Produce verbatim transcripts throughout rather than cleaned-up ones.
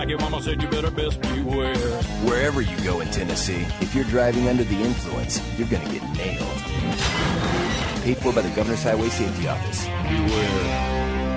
your mama said you better best beware. Wherever you go in Tennessee, if you're driving under the influence, you're going to get nailed. Paid for by the Governor's Highway Safety Office. Beware.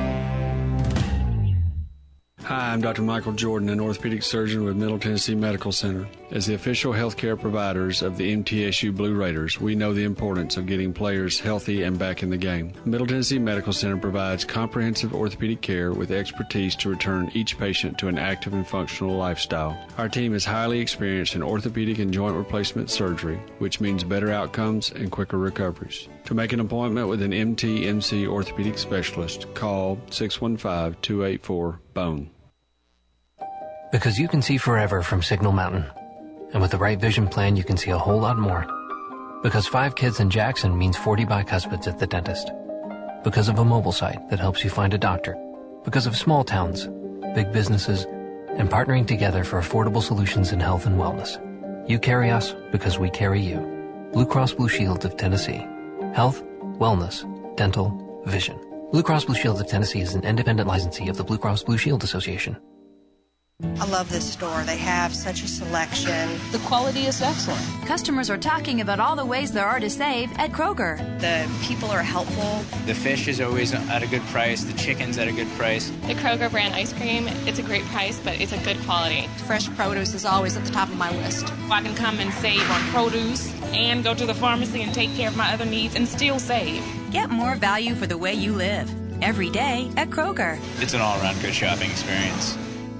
Hi, I'm Doctor Michael Jordan, an orthopedic surgeon with Middle Tennessee Medical Center. As the official healthcare providers of the M T S U Blue Raiders, we know the importance of getting players healthy and back in the game. Middle Tennessee Medical Center provides comprehensive orthopedic care with expertise to return each patient to an active and functional lifestyle. Our team is highly experienced in orthopedic and joint replacement surgery, which means better outcomes and quicker recoveries. To make an appointment with an M T M C orthopedic specialist, call six one five, two eight four, B O N E. Because you can see forever from Signal Mountain. And with the right vision plan, you can see a whole lot more. Because five kids in Jackson means forty bicuspids at the dentist. Because of a mobile site that helps you find a doctor. Because of small towns, big businesses, and partnering together for affordable solutions in health and wellness. You carry us because we carry you. Blue Cross Blue Shield of Tennessee. Health, wellness, dental, vision. Blue Cross Blue Shield of Tennessee is an independent licensee of the Blue Cross Blue Shield Association. I love this store. They have such a selection. The quality is excellent. Customers are talking about all the ways there are to save at Kroger. The people are helpful. The fish is always at a good price. The chicken's at a good price. The Kroger brand ice cream, it's a great price, but it's a good quality. Fresh produce is always at the top of my list. I can come and save on produce and go to the pharmacy and take care of my other needs and still save. Get more value for the way you live. Every day at Kroger. It's an all-around good shopping experience.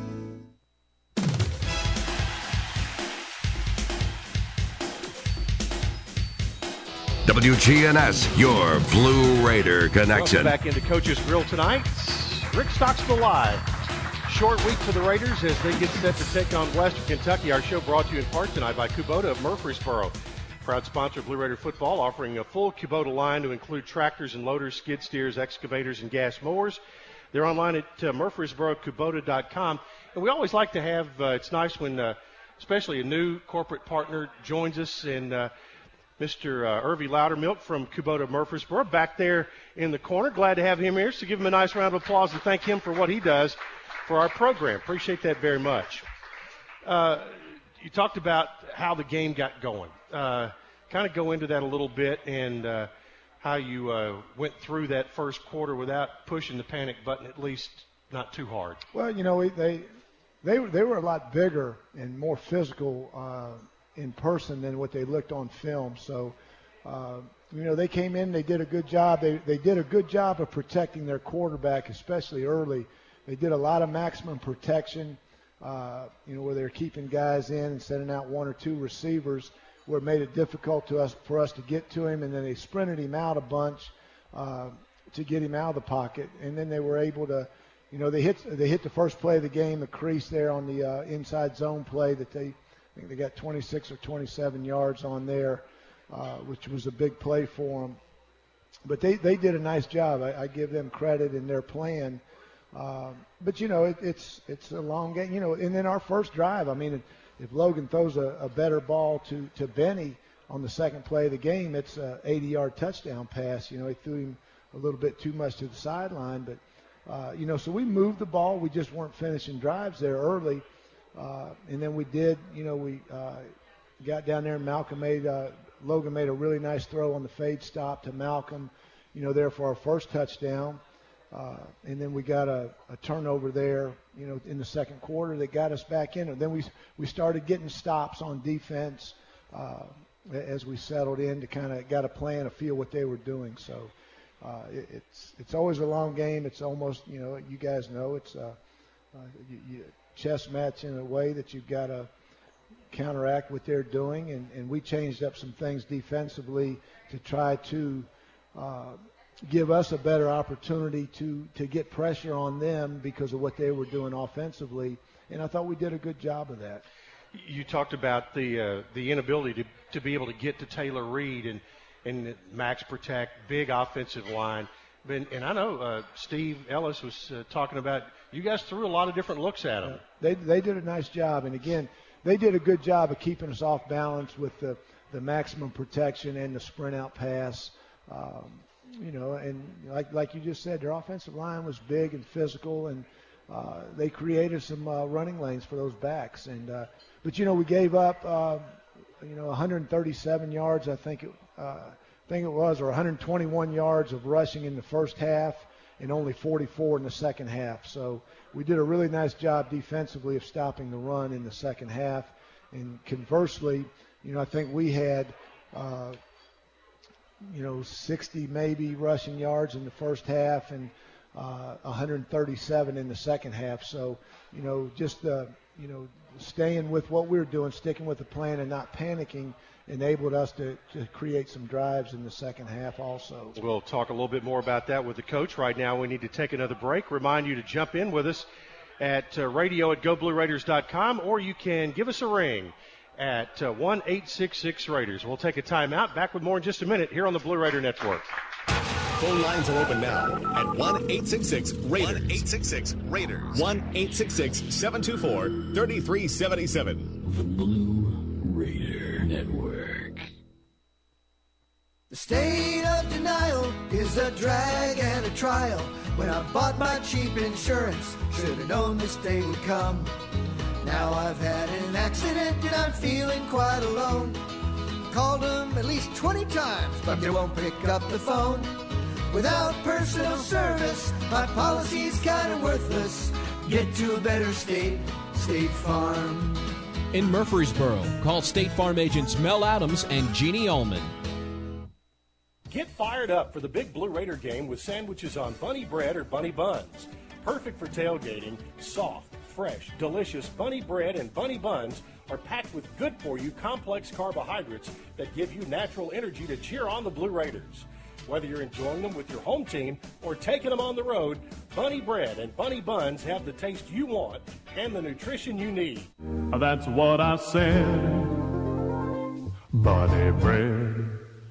W G N S, your Blue Raider connection. Welcome back into Coach's Grill tonight. Rick Stocksville Live. Short week for the Raiders as they get set to take on Western Kentucky. Our show brought to you in part tonight by Kubota of Murfreesboro. Proud sponsor of Blue Raider football, offering a full Kubota line to include tractors and loaders, skid steers, excavators, and gas mowers. They're online at uh, Murfreesboro Kubota dot com. And we always like to have, uh, it's nice when uh, especially a new corporate partner joins us, and uh, Mister Uh, Irvy Loudermilk from Kubota Murfreesboro back there in the corner. Glad to have him here, so give him a nice round of applause and thank him for what he does for our program. Appreciate that very much. Uh, you talked about how the game got going. Uh, kind of go into that a little bit and uh, how you uh, went through that first quarter without pushing the panic button, at least not too hard. Well, you know, they they they were a lot bigger and more physical uh, in person than what they looked on film. So, uh, you know, they came in, they did a good job. They they did a good job of protecting their quarterback, especially early. They did a lot of maximum protection, uh, you know, where they're keeping guys in and sending out one or two receivers, where it made it difficult to us for us to get to him. And then they sprinted him out a bunch uh, to get him out of the pocket. And then they were able to, you know, they hit they hit the first play of the game, the crease there on the uh, inside zone play that they. I think they got twenty-six or twenty-seven yards on there, uh, which was a big play for them. But they, they did a nice job. I, I give them credit in their plan. Um, but, you know, it, it's it's a long game. You know, and then our first drive, I mean, if Logan throws a, a better ball to, to Benny on the second play of the game, it's an eighty-yard touchdown pass. You know, he threw him a little bit too much to the sideline. But, uh, you know, so we moved the ball. We just weren't finishing drives there early. Uh, and then we did, you know, we uh, got down there and Malcolm made, uh, Logan made a really nice throw on the fade stop to Malcolm, you know, there for our first touchdown. Uh, and then we got a, a turnover there, you know, in the second quarter that got us back in. And then we we started getting stops on defense uh, as we settled in to kind of got a plan, a feel what they were doing. So uh, it, it's it's always a long game. It's almost, you know, you guys know it's uh, uh, you, you, chess match in a way that you've got to counteract what they're doing, and, and we changed up some things defensively to try to uh, give us a better opportunity to, to get pressure on them because of what they were doing offensively, and I thought we did a good job of that. You talked about the uh, the inability to, to be able to get to Taylor Reed and, and max protect, big offensive line. And, and I know uh, Steve Ellis was uh, talking about you guys threw a lot of different looks at them. They they did a nice job, and again, they did a good job of keeping us off balance with the, the maximum protection and the sprint out pass. Um, you know, and like like you just said, their offensive line was big and physical, and uh, they created some uh, running lanes for those backs. And uh, but you know we gave up uh, you know one hundred thirty-seven yards, I think it uh, I think it was, or one hundred twenty-one yards of rushing in the first half, and only forty-four in the second half. So we did a really nice job defensively of stopping the run in the second half. And conversely, you know, I think we had, uh, you know, sixty maybe rushing yards in the first half and uh, one hundred thirty-seven in the second half. So, you know, just, uh, you know, staying with what we were doing, sticking with the plan and not panicking enabled us to, to create some drives in the second half also. We'll talk a little bit more about that with the coach. Right now we need to take another break. Remind you to jump in with us at uh, radio at go blue raiders dot com, or you can give us a ring at uh, one eight six six Raiders. We'll take a timeout. Back with more in just a minute here on the Blue Raider Network. Phone lines are open now at one eight six six Raiders. one eight six six Raiders. one eight six six seven two four three three seven seven. The Blue Raider Network. The state of denial is a drag and a trial. When I bought my cheap insurance, should have known this day would come. Now I've had an accident and I'm feeling quite alone. Called them at least twenty times, but they won't pick up the phone. Without personal service, my policy's kind of worthless. Get to a better state, State Farm. In Murfreesboro, call State Farm agents Mel Adams and Jeannie Ullman. Get fired up for the big Blue Raider game with sandwiches on bunny bread or bunny buns. Perfect for tailgating, soft, fresh, delicious bunny bread and bunny buns are packed with good-for-you complex carbohydrates that give you natural energy to cheer on the Blue Raiders. Whether you're enjoying them with your home team or taking them on the road, bunny bread and bunny buns have the taste you want and the nutrition you need. That's what I said. Bunny bread.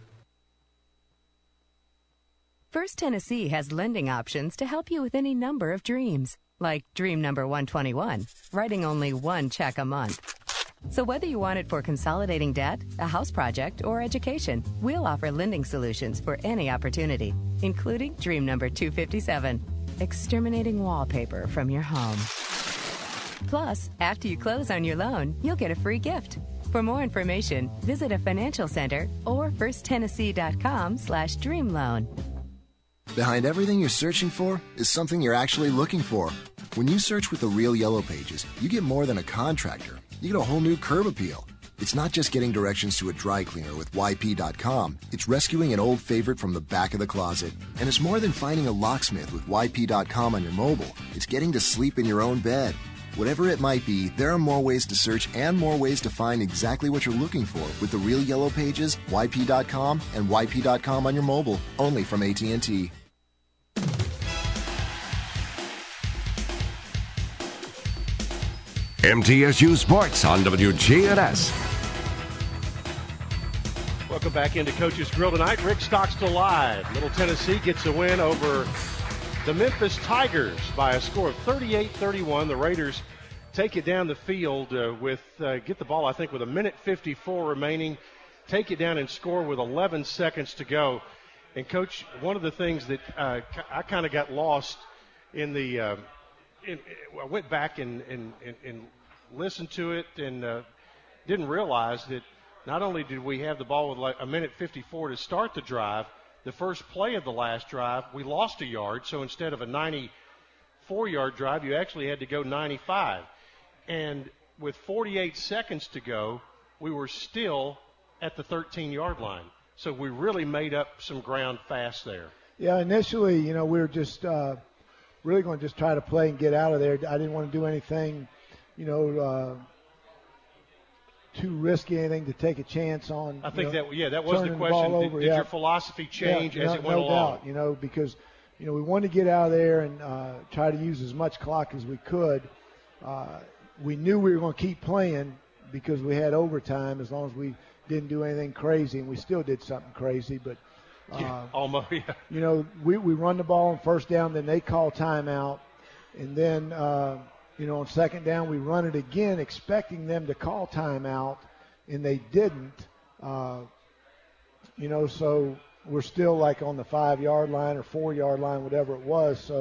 First Tennessee has lending options to help you with any number of dreams, like dream number one twenty-one, writing only one check a month. So whether you want it for consolidating debt, a house project, or education, we'll offer lending solutions for any opportunity, including dream number two fifty-seven, exterminating wallpaper from your home. Plus, after you close on your loan, you'll get a free gift. For more information, visit a financial center or firsttennessee.com slash dream loan. Behind everything you're searching for is something you're actually looking for. When you search with the real Yellow Pages, you get more than a contractor. You get a whole new curb appeal. It's not just getting directions to a dry cleaner with Y P dot com. It's rescuing an old favorite from the back of the closet. And it's more than finding a locksmith with Y P dot com on your mobile. It's getting to sleep in your own bed. Whatever it might be, there are more ways to search and more ways to find exactly what you're looking for with the real Yellow Pages, Y P dot com, and Y P dot com on your mobile, only from A T and T. M T S U Sports on W G N S. Welcome back into Coach's Grill tonight. Rick Stockstill live. Middle Tennessee gets a win over the Memphis Tigers by a score of thirty-eight thirty-one. The Raiders take it down the field uh, with, uh, get the ball, I think, with a minute fifty-four remaining. Take it down and score with eleven seconds to go. And, Coach, one of the things that uh, I kind of got lost in the uh, – In, I went back and, and, and, and listened to it and uh, didn't realize that not only did we have the ball with like a minute fifty-four to start the drive, the first play of the last drive, we lost a yard. So instead of a ninety-four-yard drive, you actually had to go ninety-five. And with forty-eight seconds to go, we were still at the thirteen-yard line. So we really made up some ground fast there. Yeah, initially, you know, we were just uh, – really going to just try to play and get out of there. I didn't want to do anything, you know, uh, too risky, anything to take a chance on. I think know, that, yeah, that was the question. Did, did yeah. your philosophy change yeah, as no, it went no along? Doubt, you know, because, you know, we wanted to get out of there and uh, try to use as much clock as we could. Uh, we knew we were going to keep playing because we had overtime as long as we didn't do anything crazy, and we still did something crazy, but – Yeah, uh, almost, yeah. You know, we, we run the ball on first down, then they call timeout. And then, uh, you know, on second down, we run it again, expecting them to call timeout, and they didn't. Uh, you know, so we're still like on the five-yard line or four-yard line, whatever it was. So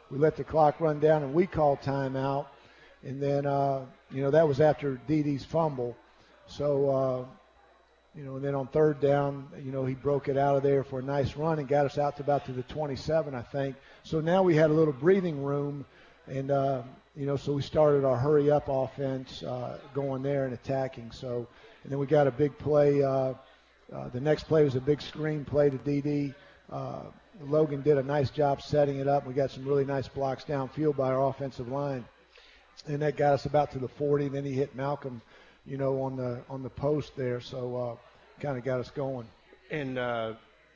we let the clock run down, and we called timeout. And then, uh, you know, that was after D D's fumble. So, uh, you know, and then on third down, you know, he broke it out of there for a nice run and got us out to about to the twenty-seven, I think. So now we had a little breathing room, and, uh, you know, so we started our hurry-up offense uh, going there and attacking. So, and then we got a big play. Uh, uh, the next play was a big screen play to D D. Uh, Logan did a nice job setting it up. We got some really nice blocks downfield by our offensive line. And that got us about to the forty. Then he hit Malcolm, you know, on the on the post there. So uh, kind of got us going. And uh,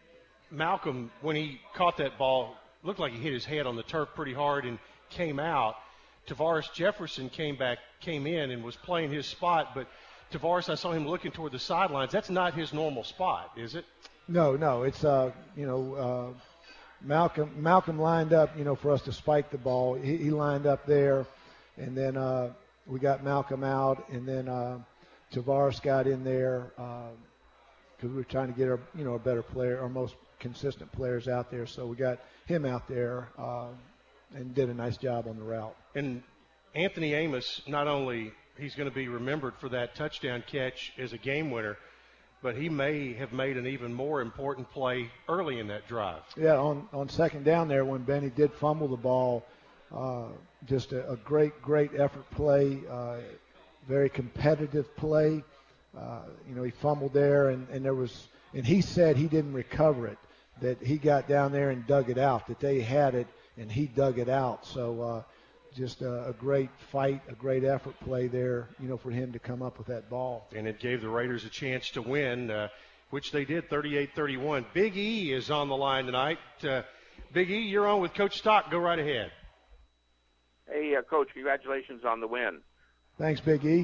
Malcolm, when he caught that ball, looked like he hit his head on the turf pretty hard and came out. Tavares Jefferson came back, came in and was playing his spot. But Tavares, I saw him looking toward the sidelines. That's not his normal spot, is it? No, no. It's, uh, you know, uh, Malcolm Malcolm lined up, you know, for us to spike the ball. He, he lined up there. And then uh, we got Malcolm out, and then uh, Tavares got in there because uh, we were trying to get our, you know, a better player, our most consistent players out there. So we got him out there uh, and did a nice job on the route. And Anthony Amos, not only he's going to be remembered for that touchdown catch as a game winner, but he may have made an even more important play early in that drive. Yeah, on, on second down there when Benny did fumble the ball. Uh, just a, a great, great effort play, uh, very competitive play. Uh, you know, he fumbled there, and, and there was, and he said he didn't recover it, that he got down there and dug it out, that they had it, and he dug it out. So uh, just a, a great fight, a great effort play there, you know, for him to come up with that ball. And it gave the Raiders a chance to win, uh, which they did, thirty-eight thirty-one. Big E is on the line tonight. Uh, Big E, you're on with Coach Stock. Go right ahead. Hey, uh, Coach, congratulations on the win. Thanks, Big E.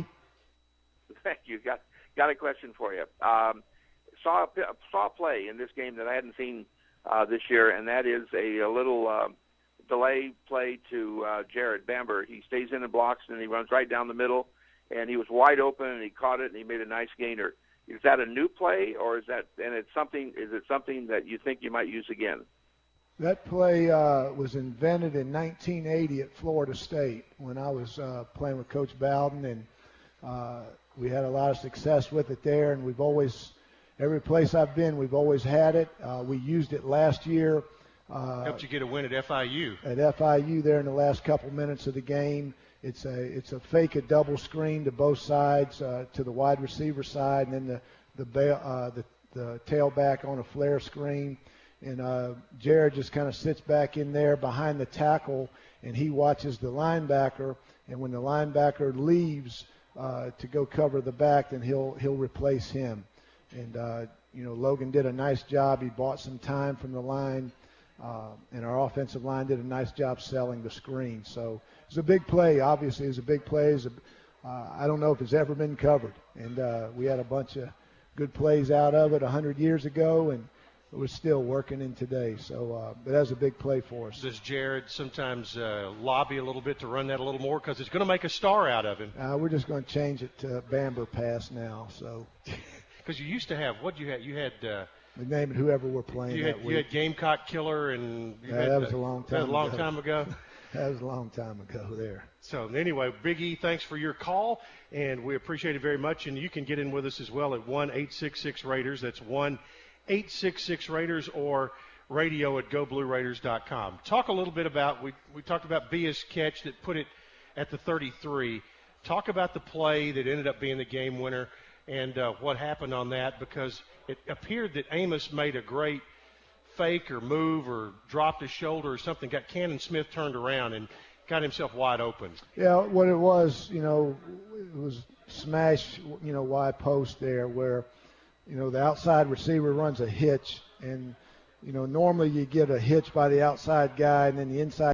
Thank you. Got got a question for you. Um, saw a, saw a play in this game that I hadn't seen uh, this year, and that is a, a little uh, delay play to uh, Jared Bamber. He stays in and blocks, and he runs right down the middle, and he was wide open, and he caught it, and he made a nice gainer. Is that a new play, or is that and it's something? Is it something that you think you might use again? That play uh, was invented in nineteen eighty at Florida State when I was uh, playing with Coach Bowden, and uh, we had a lot of success with it there. And we've always, every place I've been, we've always had it. Uh, we used it last year. Uh, Helped you get a win at F I U. At F I U there in the last couple minutes of the game. It's a it's a fake a double screen to both sides, uh, to the wide receiver side, and then the the bail, uh, the, the tailback on a flare screen. And uh, Jared just kind of sits back in there behind the tackle, and he watches the linebacker. And when the linebacker leaves uh, to go cover the back, then he'll he'll replace him. And uh, you know, Logan did a nice job. He bought some time from the line, uh, and our offensive line did a nice job selling the screen. So it was a big play. Obviously, it was a big play. It was a, uh, I don't know if it's ever been covered. And uh, we had a bunch of good plays out of it one hundred years ago, and we're still working in today. So uh, but that was a big play for us. Does Jared sometimes uh, lobby a little bit to run that a little more because it's going to make a star out of him? Uh, we're just going to change it to Bamber pass now. So because you used to have what you had you had. Uh, we name it whoever we're playing. You had, that you week. had Gamecock Killer, and you yeah, had, that was uh, a long time. That was a long ago. time ago. That was a long time ago there. So anyway, Big E, thanks for your call, and we appreciate it very much. And you can get in with us as well at one eight six six Raiders. That's one eight six six Raiders or radio at go blue raiders dot com. Talk a little bit about, we, we talked about Bia's catch that put it at the thirty-three. Talk about the play that ended up being the game winner and uh, what happened on that, because it appeared that Amos made a great fake or move or dropped his shoulder or something, got Cannon Smith turned around and got himself wide open. Yeah, what it was, you know, it was smash, you know, wide post there where, you know, the outside receiver runs a hitch, and, you know, normally you get a hitch by the outside guy, and then the inside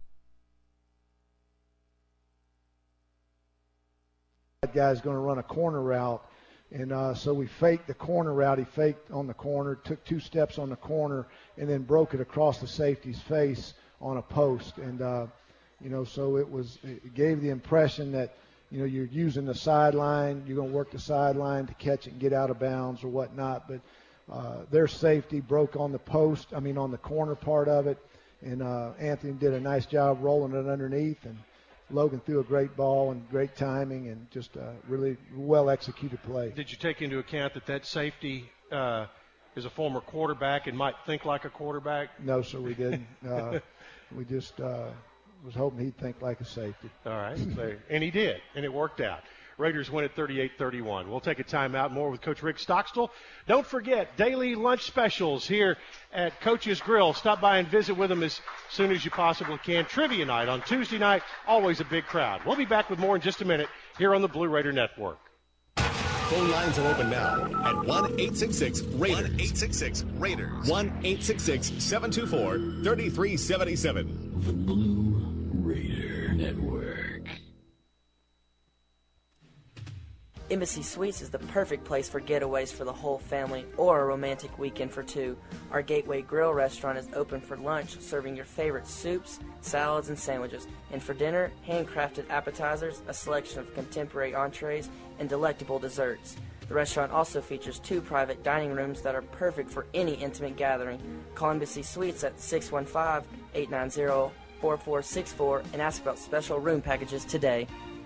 guy is going to run a corner route. And uh, so we faked the corner route. He faked on the corner, took two steps on the corner, and then broke it across the safety's face on a post. And, uh, you know, so it was, it gave the impression that, you know, you're using the sideline, you're going to work the sideline to catch it and get out of bounds or whatnot. But uh, their safety broke on the post, I mean on the corner part of it, and uh, Anthony did a nice job rolling it underneath, and Logan threw a great ball and great timing and just a really well-executed play. Did you take into account that that safety uh, is a former quarterback and might think like a quarterback? No, sir, we didn't. uh, we just uh, was hoping he'd think like a safety. All right, and he did, and it worked out. Raiders win at thirty-eight thirty-one. We'll take a timeout. More with Coach Rick Stockstill. Don't forget, daily lunch specials here at Coach's Grill. Stop by and visit with them as soon as you possibly can. Trivia night on Tuesday night, always a big crowd. We'll be back with more in just a minute here on the Blue Raider Network. Phone lines are open now at one eight six six Raiders. one eight six six Raiders. one eight six six, seven two four, three three seven seven. The Blue Raider Network. Embassy Suites is the perfect place for getaways for the whole family or a romantic weekend for two. Our Gateway Grill restaurant is open for lunch, serving your favorite soups, salads, and sandwiches. And for dinner, handcrafted appetizers, a selection of contemporary entrees, and delectable desserts. The restaurant also features two private dining rooms that are perfect for any intimate gathering. Call Embassy Suites at six one five, eight nine zero, four four six four and ask about special room packages today.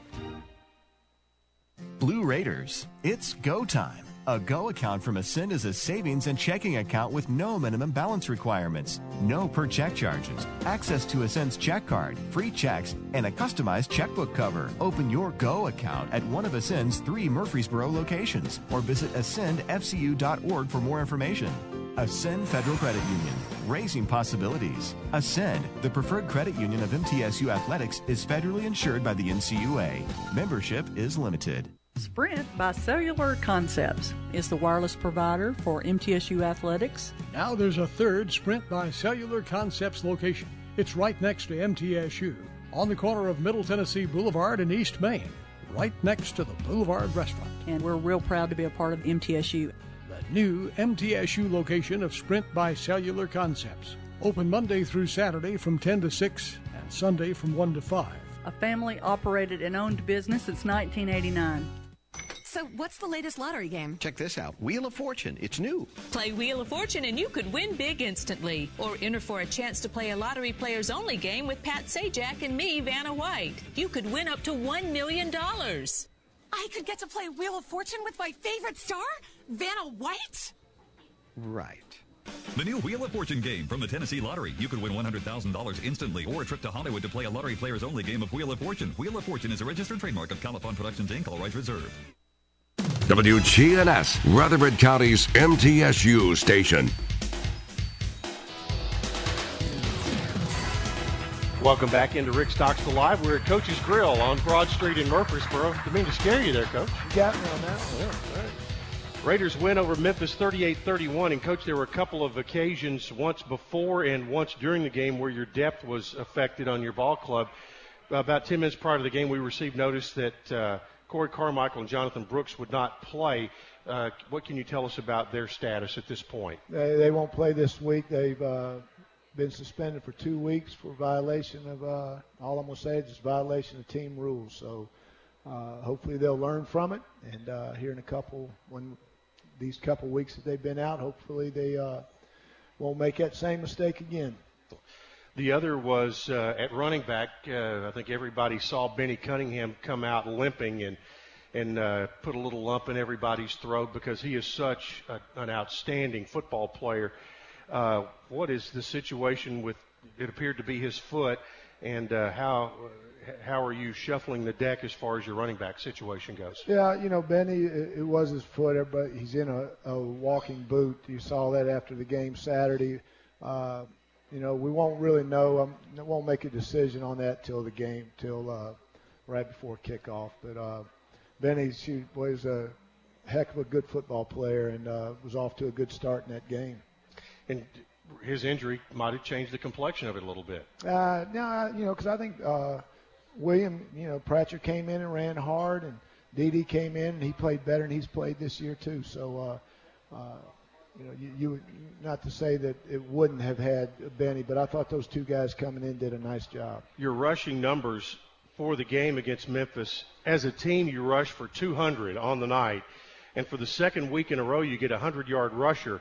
Blue Raiders, it's go time. A Go account from Ascend is a savings and checking account with no minimum balance requirements, no per check charges, access to Ascend's check card, free checks, and a customized checkbook cover. Open your Go account at one of Ascend's three Murfreesboro locations or visit ascend f c u dot org for more information. Ascend Federal Credit Union, raising possibilities. Ascend, the preferred credit union of M T S U Athletics, is federally insured by the N C U A. Membership is limited. Sprint by Cellular Concepts is the wireless provider for M T S U Athletics. Now there's a third Sprint by Cellular Concepts location. It's right next to M T S U, on the corner of Middle Tennessee Boulevard and East Main, right next to the Boulevard Restaurant. And we're real proud to be a part of M T S U. The new M T S U location of Sprint by Cellular Concepts. Open Monday through Saturday from ten to six and Sunday from one to five. A family-operated and owned business since nineteen eighty-nine. So what's the latest lottery game? Check this out. Wheel of Fortune. It's new. Play Wheel of Fortune and you could win big instantly. Or enter for a chance to play a Lottery Players Only game with Pat Sajak and me, Vanna White. You could win up to one million dollars. I could get to play Wheel of Fortune with my favorite star, Vanna White? Right. The new Wheel of Fortune game from the Tennessee Lottery. You could win one hundred thousand dollars instantly or a trip to Hollywood to play a Lottery Players Only game of Wheel of Fortune. Wheel of Fortune is a registered trademark of Califon Productions, Incorporated. All rights reserved. W G N S, Rutherford County's M T S U station. Welcome back into Rick Stockstill Live. We're at Coach's Grill on Broad Street in Murfreesboro. Didn't mean to scare you there, Coach. You got me on that one. Yeah, right. Raiders win over Memphis thirty-eight thirty-one. And, Coach, there were a couple of occasions, once before and once during the game, where your depth was affected on your ball club. About ten minutes prior to the game, we received notice that uh, Corey Carmichael and Jonathan Brooks would not play. Uh, what can you tell us about their status at this point? They, they won't play this week. They've uh, been suspended for two weeks for violation of, uh, all I'm going to say is violation of team rules. So uh, hopefully they'll learn from it. And uh, here in a couple, when these couple weeks that they've been out, hopefully they uh, won't make that same mistake again. The other was uh, at running back. Uh, I think everybody saw Benny Cunningham come out limping and and uh, put a little lump in everybody's throat because he is such a, an outstanding football player. Uh, what is the situation with it appeared to be his foot, and uh, how how are you shuffling the deck as far as your running back situation goes? Yeah, you know, Benny, it, it was his foot, but he's in a, a walking boot. You saw that after the game Saturday. Uh, You know, we won't really know. Um, won't make a decision on that till the game, till uh, right before kickoff. But uh, Benny she was a heck of a good football player and uh, was off to a good start in that game. And his injury might have changed the complexion of it a little bit. Uh, no, you know, because I think uh, William, you know, Pratchett came in and ran hard, and D D came in and he played better than he's played this year too. So. Uh, uh, You know, you, you not to say that it wouldn't have had Benny, but I thought those two guys coming in did a nice job. Your rushing numbers for the game against Memphis, as a team, you rushed for two hundred on the night, and for the second week in a row, you get a hundred-yard rusher.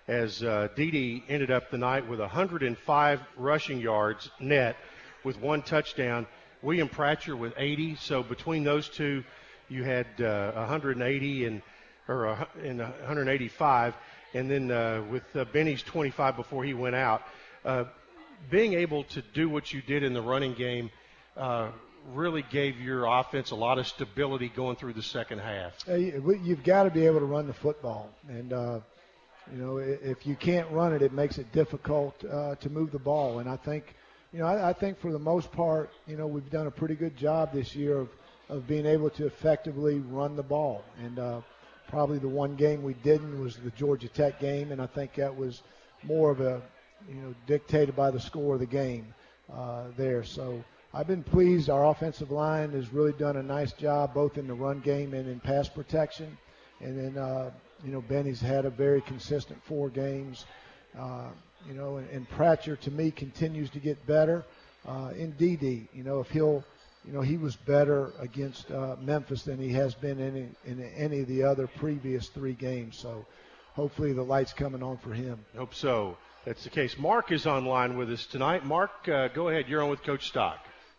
as uh, Dede ended up the night with one hundred five rushing yards net with one touchdown. William Pratcher with eighty. So between those two, you had uh, one hundred eighty and or uh, and one hundred eighty-five, and then uh, with uh, Benny's twenty-five before he went out. Uh, being able to do what you did in the running game uh, really gave your offense a lot of stability going through the second half. You've got to be able to run the football, and uh, you know, if you can't run it, it makes it difficult uh, to move the ball. And I think, you know, I, I think for the most part, you know, we've done a pretty good job this year of, of being able to effectively run the ball. And uh, probably the one game we didn't was the Georgia Tech game, and I think that was more of a, you know, dictated by the score of the game uh, there. So I've been pleased. Our offensive line has really done a nice job both in the run game and in pass protection. And then, uh, you know, Benny's had a very consistent four games. Uh, you know, and, and Pratcher, to me, continues to get better. Uh, in Dede, you know, if he'll, you know, he was better against uh, Memphis than he has been in, in any of the other previous three games. So hopefully the light's coming on for him. Hope so. That's the case. Mark is online with us tonight. Mark, uh, go ahead. You're on with Coach Stock.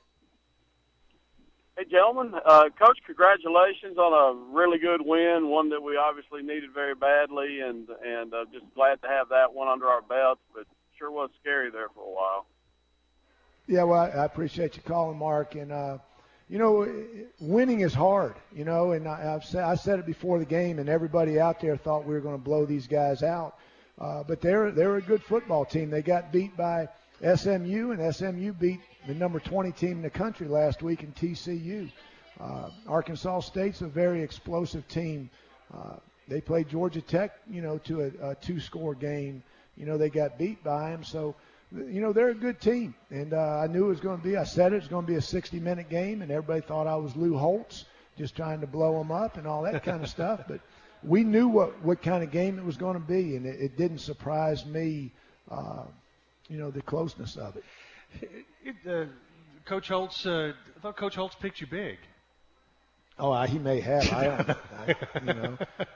Hey, gentlemen. Uh, Coach, congratulations on a really good win, one that we obviously needed very badly, and and uh, just glad to have that one under our belts, but sure was scary there for a while. Yeah, well, I appreciate you calling, Mark. And, uh, you know, winning is hard, you know, and I, I've said, I said it before the game, and everybody out there thought we were going to blow these guys out. Uh, but they're they're a good football team. They got beat by S M U, and S M U beat the number twenty team in the country last week in T C U. Uh, Arkansas State's a very explosive team. Uh, they played Georgia Tech, you know, to a, a two-score game. You know, they got beat by them. So, you know, they're a good team. And uh, I knew it was going to be, I said it, it was going to be a sixty-minute game, and everybody thought I was Lou Holtz, just trying to blow them up and all that kind of stuff. But we knew what, what kind of game it was going to be, and it, it didn't surprise me, uh, you know, the closeness of it. it uh, Coach Holtz, uh, I thought Coach Holtz picked you big. Oh, I, he may have. I don't, I, you know,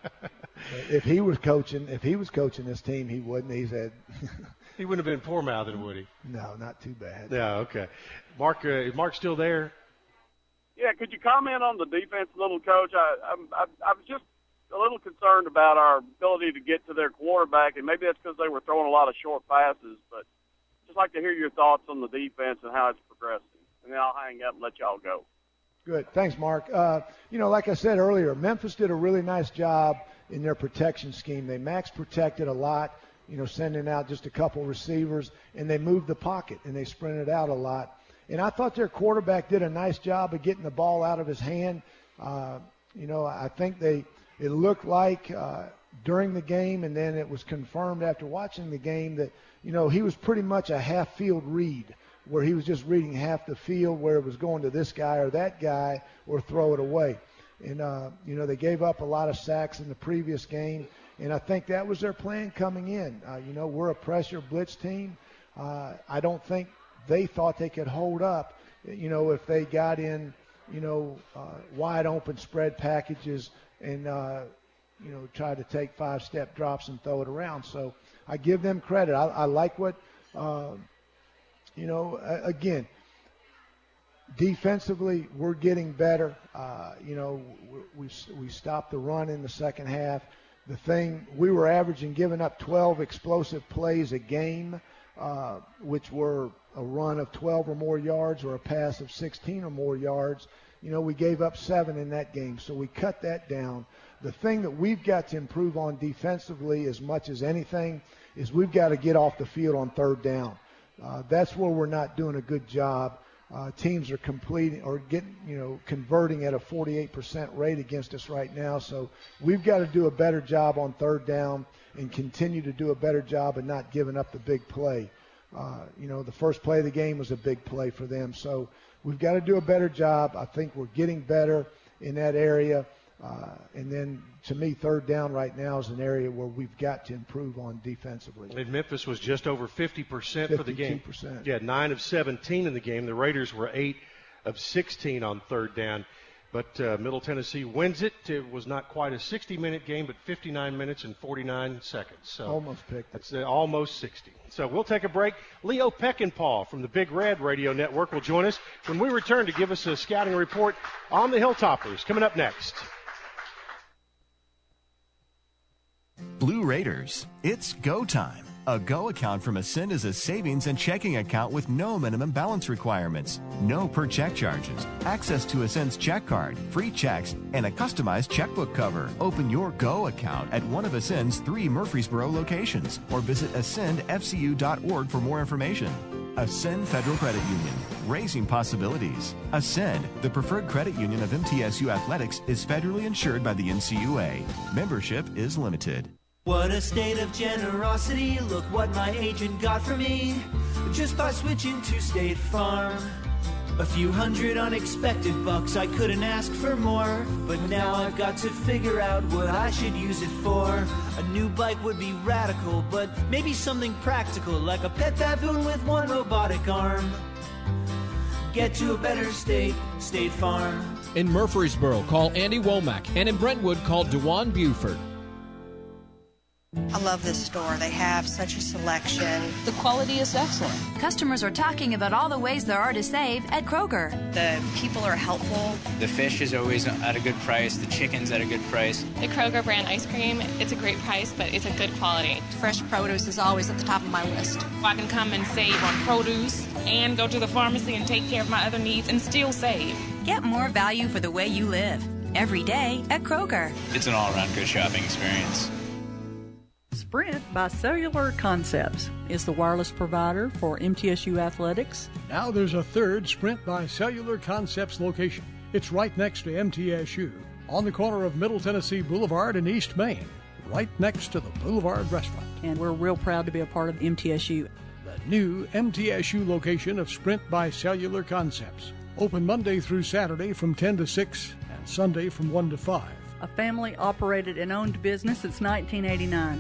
if he was coaching, if he was coaching this team, he wouldn't. He said he wouldn't have been poor-mouthed, would he? No, not too bad. Yeah, okay. Mark, uh, is Mark still there? Yeah, could you comment on the defense a little, Coach? I, I, I, I was just a little concerned about our ability to get to their quarterback, and maybe that's because they were throwing a lot of short passes, but just like to hear your thoughts on the defense and how it's progressing. And then I'll hang up and let y'all go. Good. Thanks, Mark. Uh, you know, like I said earlier, Memphis did a really nice job in their protection scheme. They max protected a lot, you know, sending out just a couple receivers, and they moved the pocket, and they sprinted out a lot. And I thought their quarterback did a nice job of getting the ball out of his hand. Uh, you know, I think they it looked like uh, during the game, and then it was confirmed after watching the game that, you know, he was pretty much a half-field read, where he was just reading half the field, where it was going to this guy or that guy or throw it away. And, uh, you know, they gave up a lot of sacks in the previous game, and I think that was their plan coming in. Uh, you know, we're a pressure blitz team. Uh, I don't think they thought they could hold up, you know, if they got in, you know, uh, wide open spread packages and, uh, you know, tried to take five-step drops and throw it around. So I give them credit. I, I like what, uh, you know, again, defensively we're getting better. Uh, you know, we, we stopped the run in the second half. The thing, we were averaging giving up twelve explosive plays a game, uh, which were a run of twelve or more yards or a pass of sixteen or more yards. You know, we gave up seven in that game, so we cut that down. The thing that we've got to improve on defensively as much as anything is we've got to get off the field on third down. Uh, that's where we're not doing a good job. Uh, teams are completing or getting, you know, converting at a forty-eight percent rate against us right now. So we've got to do a better job on third down and continue to do a better job of not giving up the big play. Uh, you know, the first play of the game was a big play for them. So we've got to do a better job. I think we're getting better in that area. Uh, and then, to me, third down right now is an area where we've got to improve on defensively. And Memphis was just over fifty percent for the game. fifty-two percent. Yeah, nine of seventeen in the game. The Raiders were eight of sixteen on third down. But uh, Middle Tennessee wins it. It was not quite a sixty-minute game, but fifty-nine minutes and forty-nine seconds. So almost picked it. That's uh, almost sixty. So we'll take a break. Leo Peckinpah from the Big Red Radio Network will join us when we return to give us a scouting report on the Hilltoppers. Coming up next. Blue Raiders, it's go time. A Go account from Ascend is a savings and checking account with no minimum balance requirements, no per check charges, access to Ascend's check card, free checks, and a customized checkbook cover. Open your Go account at one of Ascend's three Murfreesboro locations or visit ascend f c u dot org for more information. Ascend Federal Credit Union, raising possibilities. Ascend, the preferred credit union of M T S U Athletics, is federally insured by the N C U A. Membership is limited. What a state of generosity, look what my agent got for me, just by switching to State Farm. A few hundred unexpected bucks, I couldn't ask for more, but now I've got to figure out what I should use it for. A new bike would be radical, but maybe something practical, like a pet baboon with one robotic arm. Get to a better state, State Farm. In Murfreesboro, call Andy Womack, and in Brentwood, call Dewan Buford. I love this store. They have such a selection. The quality is excellent. Customers are talking about all the ways there are to save at Kroger. The people are helpful. The fish is always at a good price. The chicken's at a good price. The Kroger brand ice cream, it's a great price, but it's a good quality. Fresh produce is always at the top of my list. I can come and save on produce and go to the pharmacy and take care of my other needs and still save. Get more value for the way you live. Every day at Kroger. It's an all-around good shopping experience. Sprint by Cellular Concepts is the wireless provider for M T S U Athletics. Now there's a third Sprint by Cellular Concepts location. It's right next to M T S U, on the corner of Middle Tennessee Boulevard and East Main, right next to the Boulevard Restaurant. And we're real proud to be a part of M T S U. The new M T S U location of Sprint by Cellular Concepts. Open Monday through Saturday from ten to six and Sunday from one to five. A family-operated and owned business since nineteen eighty-nine.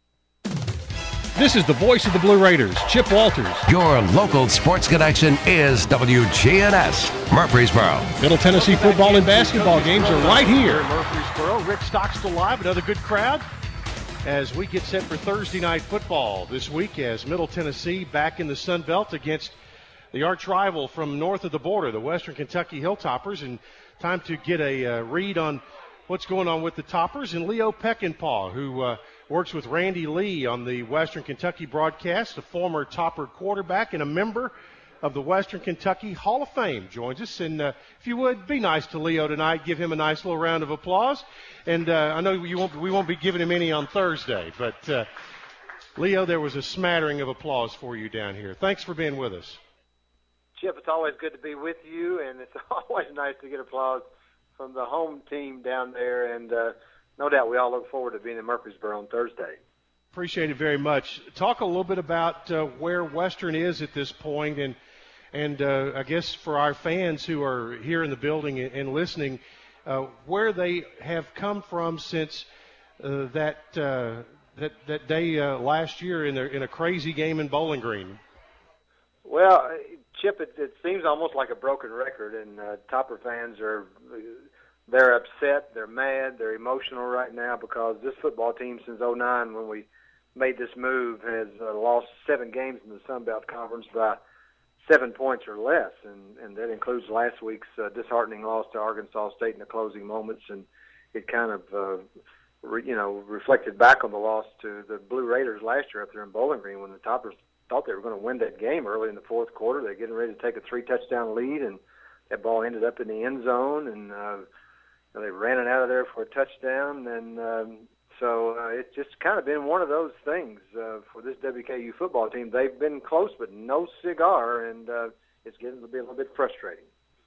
This is the voice of the Blue Raiders, Chip Walters. Your local sports connection is W G N S, Murfreesboro. Middle Tennessee football and basketball games are right here in Murfreesboro. Rick Stockstill live, another good crowd as we get set for Thursday night football this week as Middle Tennessee back in the Sun Belt against the arch rival from north of the border, the Western Kentucky Hilltoppers. And time to get a uh, read on what's going on with the Toppers and Leo Peckinpah, who uh, works with Randy Lee on the Western Kentucky broadcast, a former Topper quarterback and a member of the Western Kentucky Hall of Fame, joins us. And uh, if you would, be nice to Leo tonight. Give him a nice little round of applause. And uh, I know you won't, we won't be giving him any on Thursday, but uh, Leo, there was a smattering of applause for you down here. Thanks for being with us. Chip, it's always good to be with you, and it's always nice to get applause from the home team down there, and uh, no doubt we all look forward to being in Murfreesboro on Thursday. Appreciate it very much. Talk a little bit about uh, where Western is at this point, and and uh, I guess for our fans who are here in the building and, and listening, uh, where they have come from since uh, that uh, that that day uh, last year in, their, in a crazy game in Bowling Green. Well, Chip, it, it seems almost like a broken record, and uh, Topper fans are they're upset, they're mad, they're emotional right now because this football team since oh nine, when we made this move, has uh, lost seven games in the Sun Belt Conference by seven points or less, and, and that includes last week's uh, disheartening loss to Arkansas State in the closing moments, and it kind of uh, re, you know reflected back on the loss to the Blue Raiders last year up there in Bowling Green when the Toppers thought they were going to win that game early in the fourth quarter. They're getting ready to take a three-touchdown lead, and that ball ended up in the end zone, and uh, they ran it out of there for a touchdown. And um, so uh, it's just kind of been one of those things uh, for this W K U football team. They've been close, but no cigar, and uh, it's getting to be a little bit frustrating.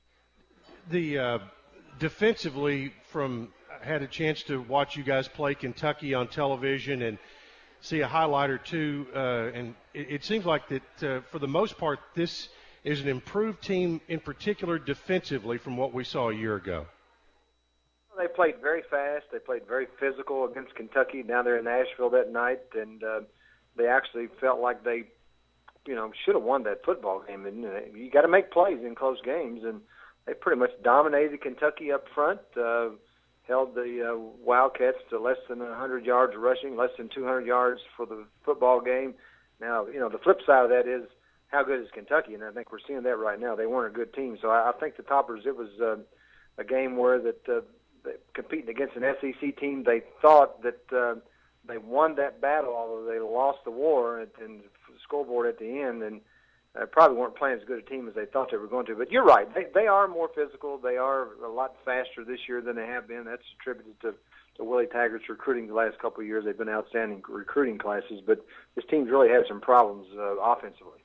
The uh, defensively, from I had a chance to watch you guys play Kentucky on television and see a highlight or two, uh, and it, it seems like that uh, for the most part this is an improved team, in particular defensively, from what we saw a year ago. They played very fast. They played very physical against Kentucky down there in Nashville that night, and uh, they actually felt like they, you know, should have won that football game. And uh, you got to make plays in close games, and they pretty much dominated Kentucky up front, uh, held the uh, Wildcats to less than one hundred yards rushing, less than two hundred yards for the football game. Now, you know, the flip side of that is how good is Kentucky, and I think we're seeing that right now. They weren't a good team. So I, I think the Toppers, it was uh, a game where that uh, they, competing against an S E C team, they thought that uh, they won that battle, although they lost the war and the scoreboard at the end, and uh, probably weren't playing as good a team as they thought they were going to. But you're right. They, they are more physical. They are a lot faster this year than they have been. That's attributed to, to Willie Taggart's recruiting the last couple of years. They've been outstanding recruiting classes, but this team's really had some problems uh, offensively.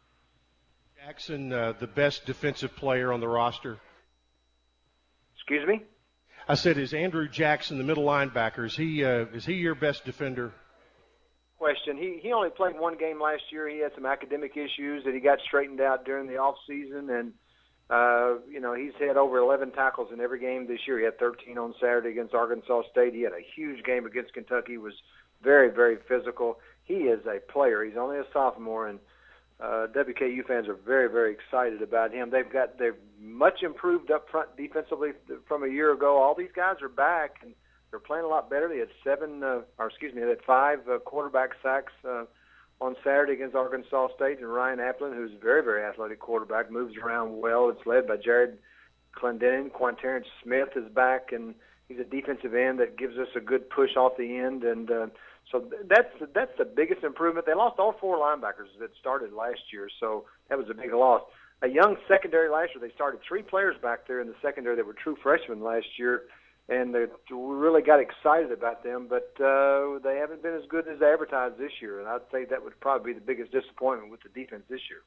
Jackson, uh, the best defensive player on the roster? Excuse me? I said, is Andrew Jackson, the middle linebacker, is he, uh, is he your best defender? Question. He he only played one game last year. He had some academic issues that he got straightened out during the off season, and uh, you know he's had over eleven tackles in every game this year. He had thirteen on Saturday against Arkansas State. He had a huge game against Kentucky. He was very very physical. He is a player. He's only a sophomore, and uh, W K U fans are very very excited about him. They've got they've much improved up front defensively from a year ago. All these guys are back, and they're playing a lot better. They had seven, uh, or excuse me, they had five uh, quarterback sacks uh, on Saturday against Arkansas State. And Ryan Applin, who's a very, very athletic quarterback, moves around well. It's led by Jared Clendenin. Quanterrence Smith is back, and he's a defensive end that gives us a good push off the end. And uh, so that's that's the biggest improvement. They lost all four linebackers that started last year, so that was a big loss. A young secondary last year. They started three players back there in the secondary that were true freshmen last year. And we really got excited about them, but uh, they haven't been as good as they advertised this year. And I'd say that would probably be the biggest disappointment with the defense this year.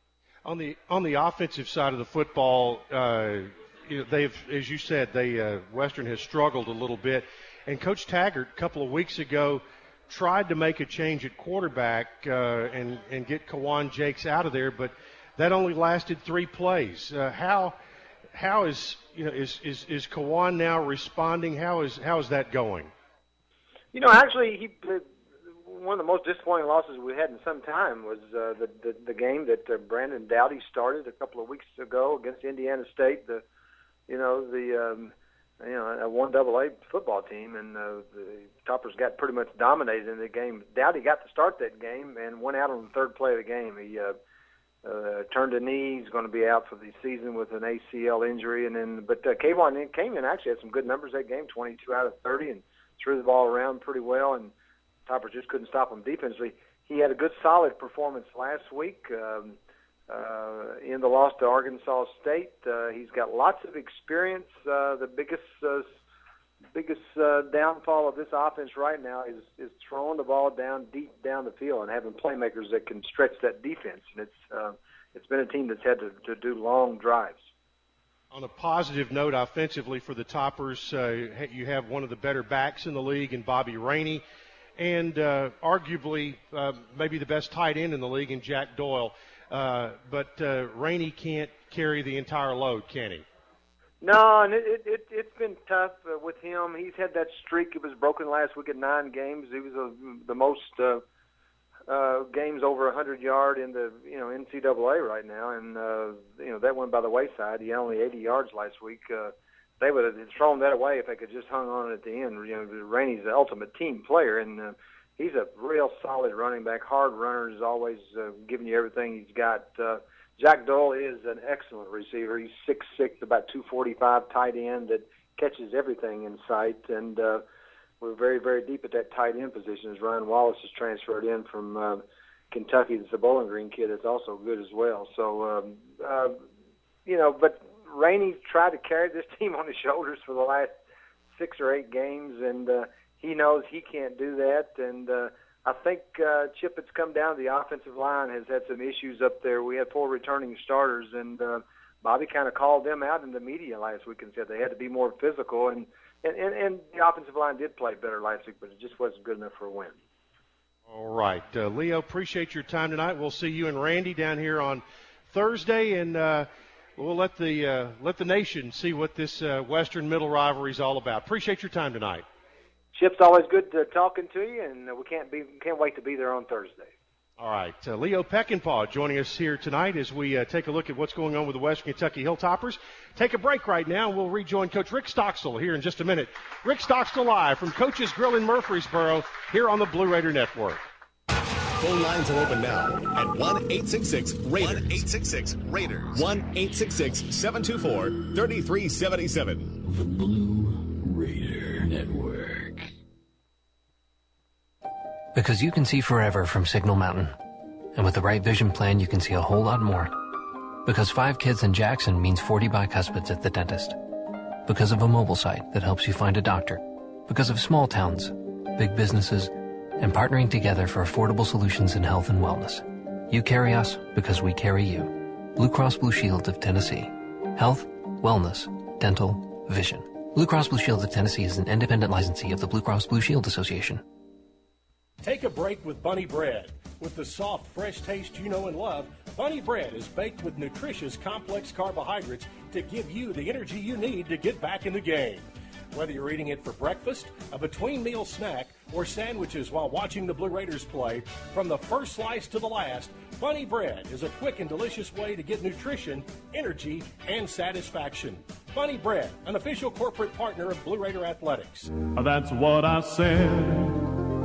On the on the offensive side of the football, uh, you know, they've, as you said, they uh, Western has struggled a little bit. And Coach Taggart, a couple of weeks ago, tried to make a change at quarterback uh, and and get Kawan Jakes out of there, but that only lasted three plays. Uh, how how is You know, is, is is Kawan now responding? How is how is that going? You know, actually, he one of the most disappointing losses we had in some time was uh, the, the the game that uh, Brandon Dowdy started a couple of weeks ago against Indiana State. The you know the um, you know a one double A football team, and uh, the Toppers got pretty much dominated in the game. Dowdy got to start that game and went out on the third play of the game. He uh, Uh, turned a knee. He's going to be out for the season with an A C L injury. And then, but uh, Kayvon came in actually had some good numbers that game, twenty-two out of thirty, and threw the ball around pretty well. And Toppers just couldn't stop him defensively. He had a good, solid performance last week um, uh, in the loss to Arkansas State. Uh, he's got lots of experience. Uh, the biggest uh, biggest uh, downfall of this offense right now is is throwing the ball down deep down the field and having playmakers that can stretch that defense. And it's uh, it's been a team that's had to, to do long drives. On a positive note, offensively for the Toppers, uh, you have one of the better backs in the league in Bobby Rainey, and uh, arguably uh, maybe the best tight end in the league in Jack Doyle. Uh, but uh, Rainey can't carry the entire load, can he? No, and it, it, it's been tough uh, with him. He's had that streak. It was broken last week at nine games. He was uh, the most uh, uh, games over one hundred yard in the you know N C double A right now, and uh, you know that went by the wayside. He had only eighty yards last week. Uh, they would have thrown that away if they could just hung on at the end. You know, Rainey's the ultimate team player, and uh, he's a real solid running back. Hard runner is always uh, giving you everything he's got. Uh, Jack Doyle is an excellent receiver. He's six six, about two forty-five, tight end that catches everything in sight. And uh, we're very, very deep at that tight end position as Ryan Wallace is transferred in from uh, Kentucky. It's a Bowling Green kid that's also good as well. So, um, uh, you know, but Rainey tried to carry this team on his shoulders for the last six or eight games, and uh, he knows he can't do that. And uh, I think, uh, Chip, it's come down to the offensive line has had some issues up there. We had four returning starters, and uh, Bobby kind of called them out in the media last week and said they had to be more physical. And, and, and, and the offensive line did play better last week, but it just wasn't good enough for a win. All right. Uh, Leo, appreciate your time tonight. We'll see you and Randy down here on Thursday, and uh, we'll let the, uh, let the nation see what this uh, Western Middle rivalry is all about. Appreciate your time tonight. Chip's always good to talking to you, and we can't be can't wait to be there on Thursday. All right, uh, Leo Peckinpah joining us here tonight as we uh, take a look at what's going on with the Western Kentucky Hilltoppers. Take a break right now. We'll rejoin Coach Rick Stockstill here in just a minute. Rick Stockstill live from Coach's Grill in Murfreesboro here on the Blue Raider Network. Phone lines are open now at one eight six six Raider. one eight six six Raiders. one eight six six, seven two four, three three seven seven. The Blue Raider Network. Because you can see forever from Signal Mountain. And with the right vision plan, you can see a whole lot more. Because five kids in Jackson means forty bicuspids at the dentist. Because of a mobile site that helps you find a doctor. Because of small towns, big businesses, and partnering together for affordable solutions in health and wellness. You carry us because we carry you. Blue Cross Blue Shield of Tennessee. Health, wellness, dental, vision. Blue Cross Blue Shield of Tennessee is an independent licensee of the Blue Cross Blue Shield Association. Take a break with Bunny Bread. With the soft, fresh taste you know and love, Bunny Bread is baked with nutritious, complex carbohydrates to give you the energy you need to get back in the game. Whether you're eating it for breakfast, a between-meal snack, or sandwiches while watching the Blue Raiders play, from the first slice to the last, Bunny Bread is a quick and delicious way to get nutrition, energy, and satisfaction. Bunny Bread, an official corporate partner of Blue Raider Athletics. That's what I said.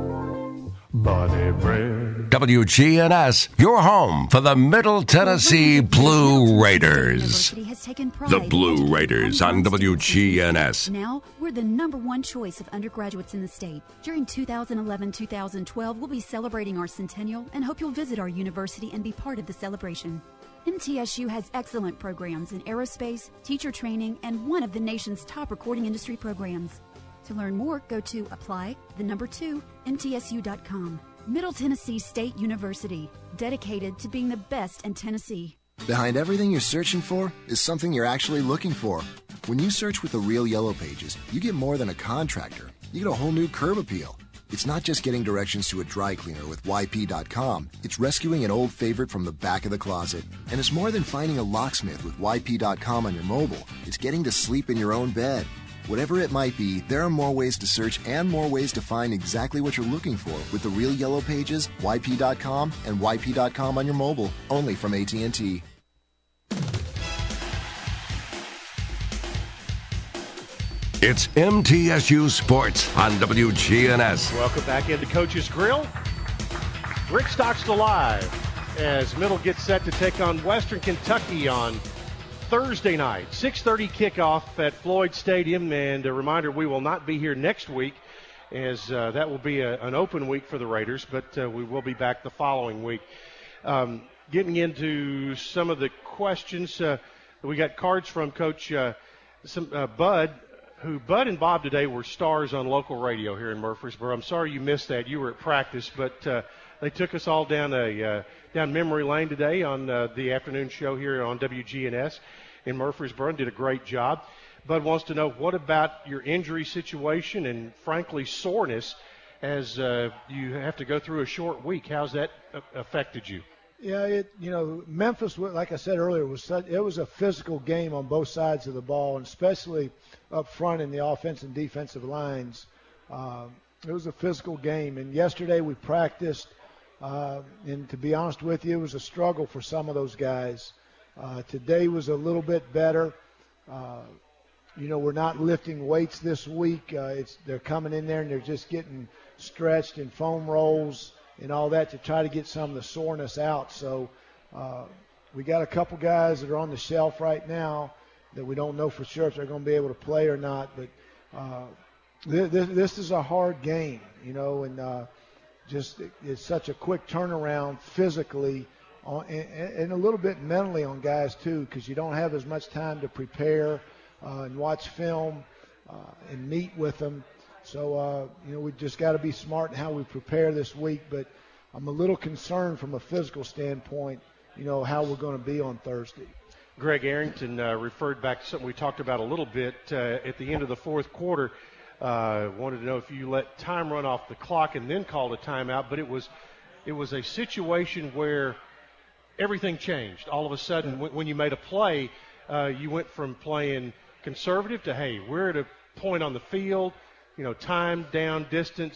Bunny Bread. W G N S, your home for the Middle Tennessee Blue Raiders. The Blue Raiders on W G N S. Now, we're the number one choice of undergraduates in the state. During two thousand eleven to two thousand twelve, we'll be celebrating our centennial and hope you'll visit our university and be part of the celebration. M T S U has excellent programs in aerospace, teacher training, and one of the nation's top recording industry programs. To learn more, go to apply, the number two, M T S U dot com. Middle Tennessee State University, dedicated to being the best in Tennessee. Behind everything you're searching for is something you're actually looking for. When you search with the Real Yellow Pages, you get more than a contractor. You get a whole new curb appeal. It's not just getting directions to a dry cleaner with Y P dot com. It's rescuing an old favorite from the back of the closet. And it's more than finding a locksmith with Y P dot com on your mobile. It's getting to sleep in your own bed. Whatever it might be, there are more ways to search and more ways to find exactly what you're looking for with the Real Yellow Pages, Y P dot com, and Y P dot com on your mobile, only from A T and T. It's M T S U Sports on W G N S. Welcome back into Coach's Grill. Rick Stockstill live as Middle gets set to take on Western Kentucky on Thursday night, six thirty kickoff at Floyd Stadium. And a reminder, we will not be here next week as uh, that will be a, an open week for the Raiders, but uh, we will be back the following week. Um, getting into some of the questions, uh, we got cards from Coach uh, some, uh, Bud, who Bud and Bob today were stars on local radio here in Murfreesboro. I'm sorry you missed that. You were at practice, but uh, they took us all down a uh, down memory lane today on uh, the afternoon show here on W G N S in Murfreesboro and did a great job. Bud wants to know, what about your injury situation and, frankly, soreness as uh, you have to go through a short week? How's that affected you? Yeah, it you know, Memphis, like I said earlier, was such, it was a physical game on both sides of the ball, and especially up front in the offensive and defensive lines. Uh, it was a physical game, and yesterday we practiced, uh, and to be honest with you, it was a struggle for some of those guys. Uh, today was a little bit better. Uh, you know, we're not lifting weights this week. Uh, it's they're coming in there and they're just getting stretched in foam rolls and all that to try to get some of the soreness out. So uh, we got a couple guys that are on the shelf right now that we don't know for sure if they're going to be able to play or not. But uh, th- th- this is a hard game, you know, and uh, just it, it's such a quick turnaround physically on, and, and a little bit mentally on guys too, because you don't have as much time to prepare uh, and watch film uh, and meet with them. So, uh, you know, we just got to be smart in how we prepare this week. But I'm a little concerned from a physical standpoint, you know, how we're going to be on Thursday. Greg Arrington uh, referred back to something we talked about a little bit uh, at the end of the fourth quarter. Uh, wanted to know if you let time run off the clock and then called a timeout. But it was it was a situation where everything changed. All of a sudden, when, when you made a play, uh, you went from playing conservative to, hey, we're at a point on the field, you know, time, down, distance.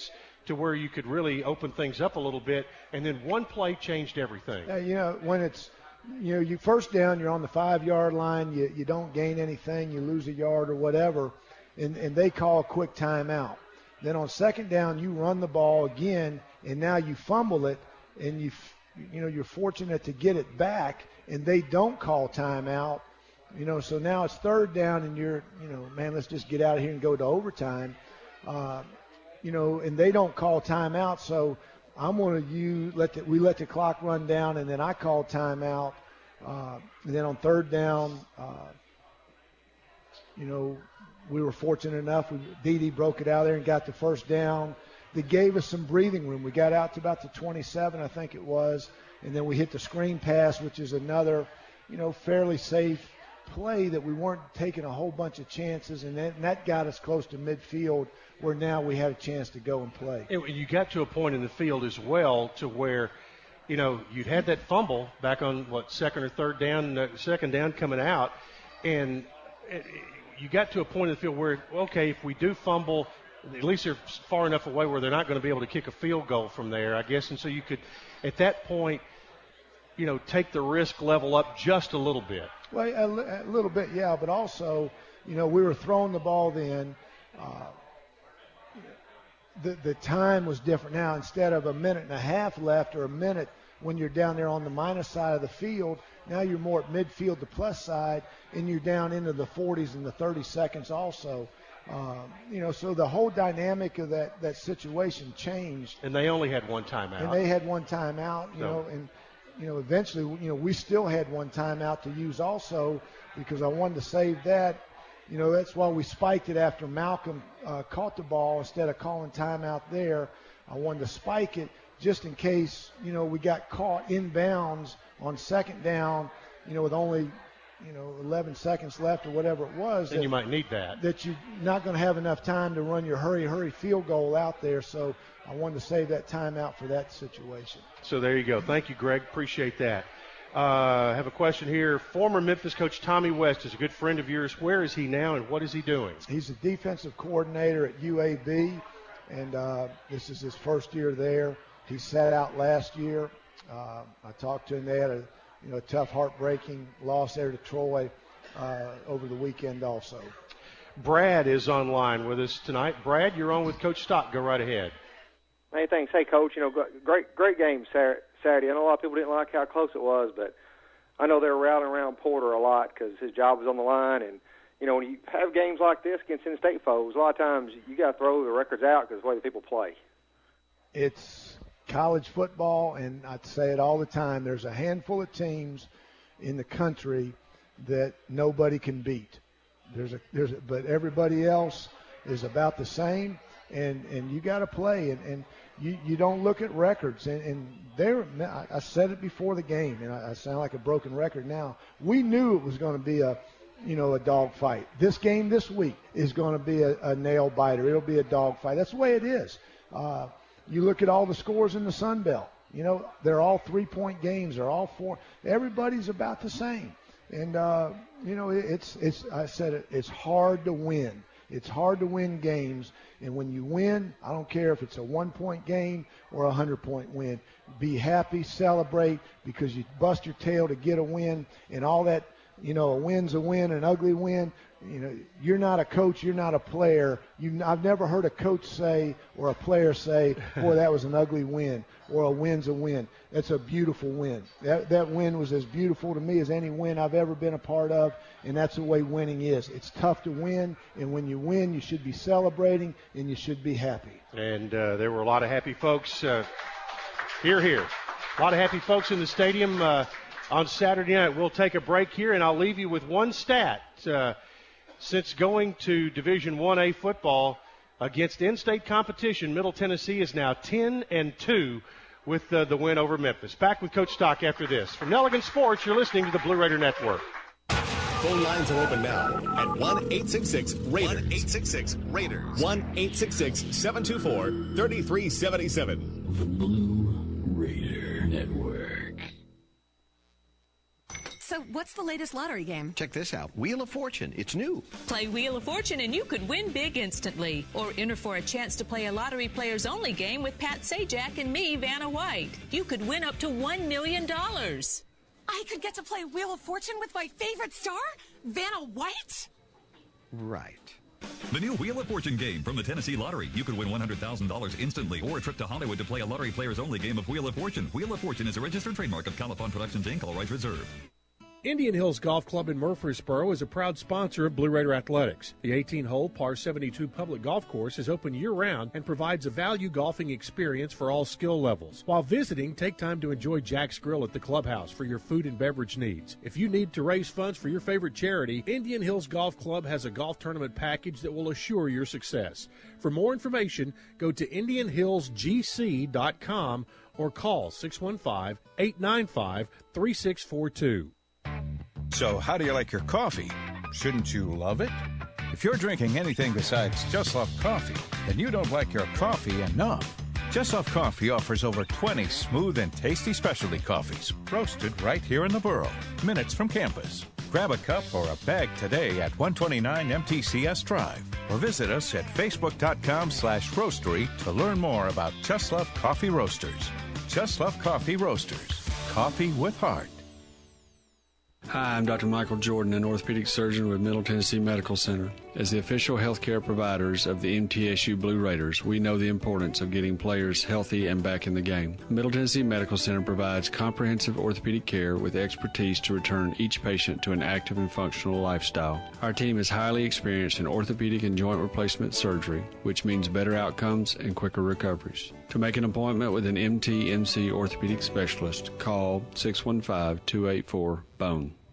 to where you could really open things up a little bit, and then one play changed everything. Uh, you know, when it's, you know, you first down, you're on the five-yard line, you, you don't gain anything, you lose a yard or whatever, and, and they call a quick timeout. Then on second down, you run the ball again, and now you fumble it, and you, you know, you're fortunate to get it back, and they don't call timeout. You know, so now it's third down, and you're, you know, man, let's just get out of here and go to overtime. Uh, you know, and they don't call timeout, so I'm going to use let the, we let the clock run down, and then I call timeout. Uh, and then on third down, uh, you know, we were fortunate enough. We, Dede broke it out there and got the first down. They gave us some breathing room. We got out to about the twenty-seven, I think it was, and then we hit the screen pass, which is another, you know, fairly safe play that we weren't taking a whole bunch of chances, and that, and that got us close to midfield where now we had a chance to go and play. And you got to a point in the field as well to where, you know, you'd had that fumble back on, what, second or third down, uh, second down coming out, and it, you got to a point in the field where, okay, if we do fumble, at least they're far enough away where they're not going to be able to kick a field goal from there, I guess, and so you could, at that point, you know, take the risk level up just a little bit. Well, a, a little bit, yeah, but also, you know, we were throwing the ball then. Uh, the the time was different now. Instead of a minute and a half left or a minute when you're down there on the minus side of the field, now you're more at midfield to plus side, and you're down into the forties and the thirty seconds also. Um, you know, so the whole dynamic of that, that situation changed. And they only had one timeout. And they had one timeout, you so. know, and – you know, eventually, you know, we still had one timeout to use also because I wanted to save that. You know, that's why we spiked it after Malcolm uh, caught the ball instead of calling timeout there. I wanted to spike it just in case, you know, we got caught inbounds on second down, you know, with only, you know, eleven seconds left or whatever it was. And you might need that. That you're not going to have enough time to run your hurry, hurry field goal out there. So I wanted to save that timeout for that situation. So there you go. Thank you, Greg. Appreciate that. Uh, I have a question here. Former Memphis coach Tommy West is a good friend of yours. Where is he now, and what is he doing? He's the defensive coordinator at U A B, and uh, this is his first year there. He sat out last year. Uh, I talked to him. They had a you know tough, heartbreaking loss there to Troy uh, over the weekend also. Brad is online with us tonight. Brad, you're on with Coach Stock. Go right ahead. Hey, thanks. Hey, Coach, you know, great great game Saturday. I know a lot of people didn't like how close it was, but I know they were rallying around Porter a lot because his job was on the line. And, you know, when you have games like this against in-state foes, a lot of times you got to throw the records out because of the way the people play. It's college football, and I say it all the time. There's a handful of teams in the country that nobody can beat. There's a, there's a, but everybody else is about the same. And and you got to play, and, and you, you don't look at records. And, and there, I said it before the game, and I, I sound like a broken record now. We knew it was going to be a, you know, a dog fight. This game this week is going to be a, a nail biter. It'll be a dog fight. That's the way it is. Uh, you look at all the scores in the Sun Belt. You know, they're all three-point games. They're all four. Everybody's about the same. And uh, you know, it, it's it's. I said it. It's hard to win. It's hard to win games, and when you win, I don't care if it's a one-point game or a hundred-point win. Be happy, celebrate, because you bust your tail to get a win, and all that, you know, a win's a win, an ugly win. You know, you're not a coach, you're not a player. You, I've never heard a coach say or a player say, boy, that was an ugly win, or a win's a win. That's a beautiful win. That, that win was as beautiful to me as any win I've ever been a part of, and that's the way winning is. It's tough to win, and when you win, you should be celebrating, and you should be happy. And uh, there were a lot of happy folks uh, here, here. A lot of happy folks in the stadium uh, on Saturday night. We'll take a break here, and I'll leave you with one stat. Uh, Since going to Division one A football against in-state competition, Middle Tennessee is now ten and two with uh, the win over Memphis. Back with Coach Stock after this. From Nelligan Sports, you're listening to the Blue Raider Network. Phone lines are open now at one eight six six Raiders. one eight six six Raiders. one eight six six seven two four three three seven seven. The Blue Raider Network. So What's the latest lottery game? Check this out. Wheel of Fortune. It's new. Play Wheel of Fortune and you could win big instantly. Or enter for a chance to play a Lottery Players Only game with Pat Sajak and me, Vanna White. You could win up to one million dollars. I could get to play Wheel of Fortune with my favorite star, Vanna White? Right. The new Wheel of Fortune game from the Tennessee Lottery. You could win one hundred thousand dollars instantly or a trip to Hollywood to play a Lottery Players Only game of Wheel of Fortune. Wheel of Fortune is a registered trademark of Califon Productions, Incorporated. All rights reserved. Indian Hills Golf Club in Murfreesboro is a proud sponsor of Blue Raider Athletics. The eighteen-hole par seventy-two public golf course is open year-round and provides a value golfing experience for all skill levels. While visiting, take time to enjoy Jack's Grill at the clubhouse for your food and beverage needs. If you need to raise funds for your favorite charity, Indian Hills Golf Club has a golf tournament package that will assure your success. For more information, go to indian hills g c dot com or call six one five, eight nine five, three six four two. So how do you like your coffee? Shouldn't you love it? If you're drinking anything besides Just Love Coffee, then you don't like your coffee enough. Just Love Coffee offers over twenty smooth and tasty specialty coffees, roasted right here in the borough, minutes from campus. Grab a cup or a bag today at one twenty-nine M T C S Drive, or visit us at facebook.com slash roastery to learn more about Just Love Coffee Roasters. Just Love Coffee Roasters. Coffee with heart. Hi, I'm Doctor Michael Jordan, an orthopedic surgeon with Middle Tennessee Medical Center. As the official healthcare providers of the M T S U Blue Raiders, we know the importance of getting players healthy and back in the game. Middle Tennessee Medical Center provides comprehensive orthopedic care with expertise to return each patient to an active and functional lifestyle. Our team is highly experienced in orthopedic and joint replacement surgery, which means better outcomes and quicker recoveries. To make an appointment with an M T M C orthopedic specialist, call six one five, two eight four, B O N E.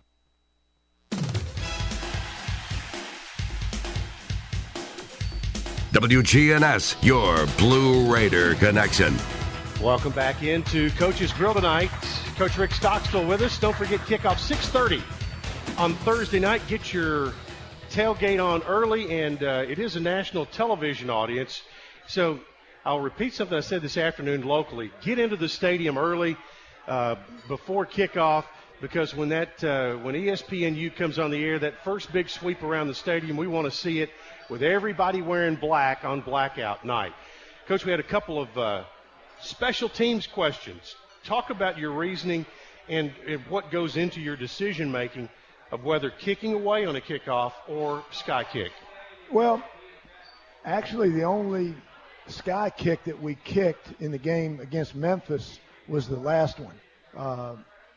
W G N S, your Blue Raider connection. Welcome back into Coach's Grill tonight. Coach Rick Stockstill with us. Don't forget kickoff six thirty on Thursday night. Get your tailgate on early, and uh, it is a national television audience. So I'll repeat something I said this afternoon locally. Get into the stadium early uh, before kickoff, because when that uh, when E S P N U comes on the air, that first big sweep around the stadium, we want to see it with everybody wearing black on blackout night. Coach, we had a couple of uh, special teams questions. Talk about your reasoning and, and what goes into your decision-making of whether kicking away on a kickoff or sky kick. Well, actually the only sky kick that we kicked in the game against Memphis was the last one. Uh,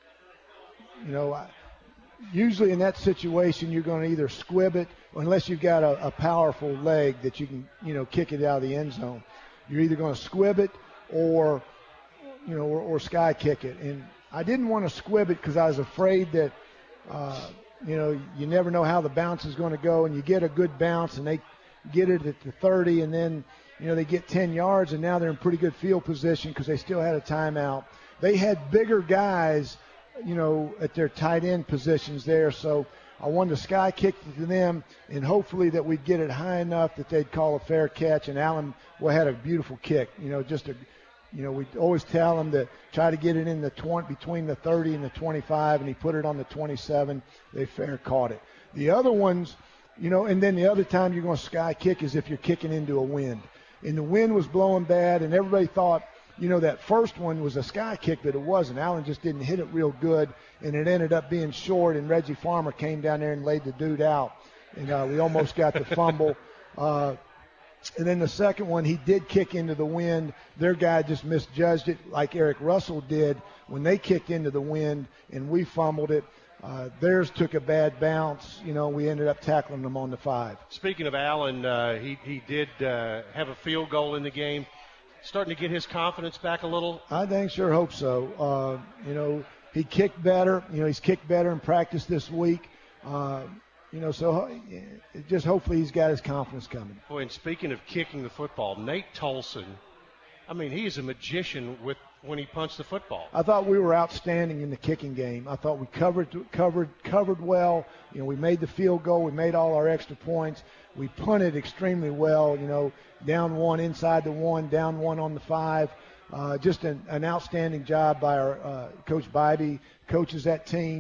you know, I, usually in that situation, you're going to either squib it, unless you've got a, a powerful leg that you can, you know, kick it out of the end zone. You're either going to squib it or, you know, or, or sky kick it. And I didn't want to squib it because I was afraid that, uh, you know, you never know how the bounce is going to go, and you get a good bounce and they get it at the thirty, and then, you know, they get ten yards, and now they're in pretty good field position because they still had a timeout. They had bigger guys, you know, at their tight end positions there. So I wanted to sky kick it to them, and hopefully that we'd get it high enough that they'd call a fair catch. And Allen, well, had a beautiful kick. You know, just a, you know, we always tell him to try to get it in the twenty, between the thirty and the twenty-five, and he put it on the twenty-seven. They fair caught it. The other ones, you know, and then the other time you're going to sky kick is if you're kicking into a wind. And the wind was blowing bad, and everybody thought, you know, that first one was a sky kick, but it wasn't. Allen just didn't hit it real good, and it ended up being short, and Reggie Farmer came down there and laid the dude out. And uh, we almost got the fumble. Uh, and then the second one, he did kick into the wind. Their guy just misjudged it like Eric Russell did when they kicked into the wind, and we fumbled it. Uh, theirs took a bad bounce. You know, we ended up tackling them on the five. Speaking of Allen, uh, he, he did uh, have a field goal in the game. Starting to get his confidence back a little? I think, sure hope so. Uh, you know, he kicked better. You know, he's kicked better in practice this week. Uh, you know, so just hopefully he's got his confidence coming. Boy, and speaking of kicking the football, Nate Tolson, I mean, he is a magician with when he punched the football. I thought we were outstanding in the kicking game. I thought we covered, covered, covered well. You know, we made the field goal. We made all our extra points. We punted extremely well, you know, down one inside the one, down one on the five. Uh, just an, an outstanding job by our uh, Coach Bybee, coaches that team.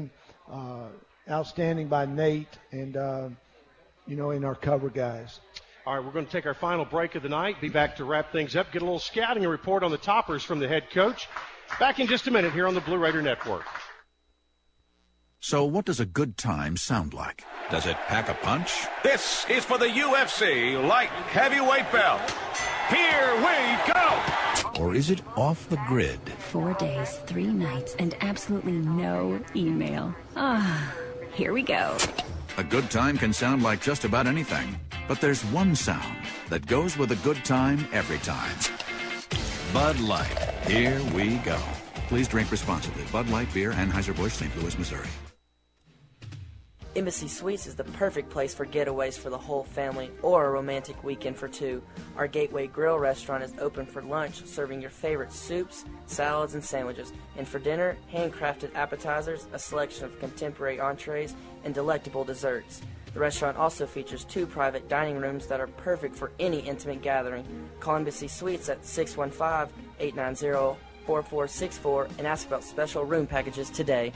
uh, outstanding by Nate and, uh, you know, in our cover guys. All right, we're going to take our final break of the night, be back to wrap things up, get a little scouting and report on the toppers from the head coach. Back in just a minute here on the Blue Raider Network. So what does a good time sound like? Does it pack a punch? This is for the U F C light heavyweight belt. Here we go! Or is it off the grid? Four days, three nights, and absolutely no email. Ah, here we go. A good time can sound like just about anything, but there's one sound that goes with a good time every time. Bud Light. Here we go. Please drink responsibly. Bud Light Beer, Anheuser-Busch, Saint Louis, Missouri. Embassy Suites is the perfect place for getaways for the whole family or a romantic weekend for two. Our Gateway Grill restaurant is open for lunch, serving your favorite soups, salads, and sandwiches. And for dinner, handcrafted appetizers, a selection of contemporary entrees, and delectable desserts. The restaurant also features two private dining rooms that are perfect for any intimate gathering. Call Embassy Suites at six one five, eight nine zero, four four six four and ask about special room packages today.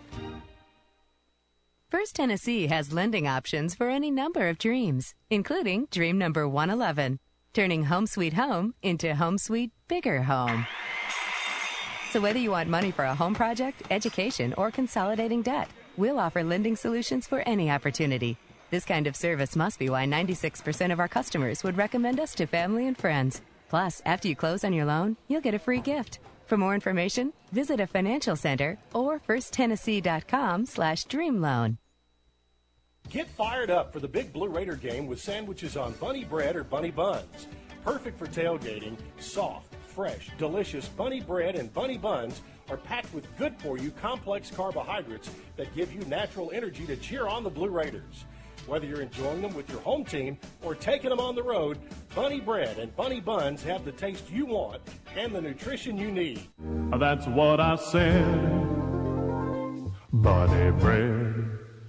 First Tennessee has lending options for any number of dreams, including dream number one eleven, turning home sweet home into home sweet bigger home. So whether you want money for a home project, education, or consolidating debt, we'll offer lending solutions for any opportunity. This kind of service must be why ninety-six percent of our customers would recommend us to family and friends. Plus, after you close on your loan, you'll get a free gift. For more information, visit a financial center or firsttennessee.com slash dreamloan. Get fired up for the big Blue Raider game with sandwiches on bunny bread or bunny buns. Perfect for tailgating, soft, fresh, delicious bunny bread and bunny buns are packed with good-for-you complex carbohydrates that give you natural energy to cheer on the Blue Raiders. Whether you're enjoying them with your home team or taking them on the road, bunny bread and bunny buns have the taste you want and the nutrition you need. That's what I said. Bunny bread.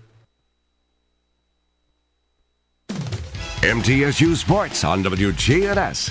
M T S U Sports on W G N S.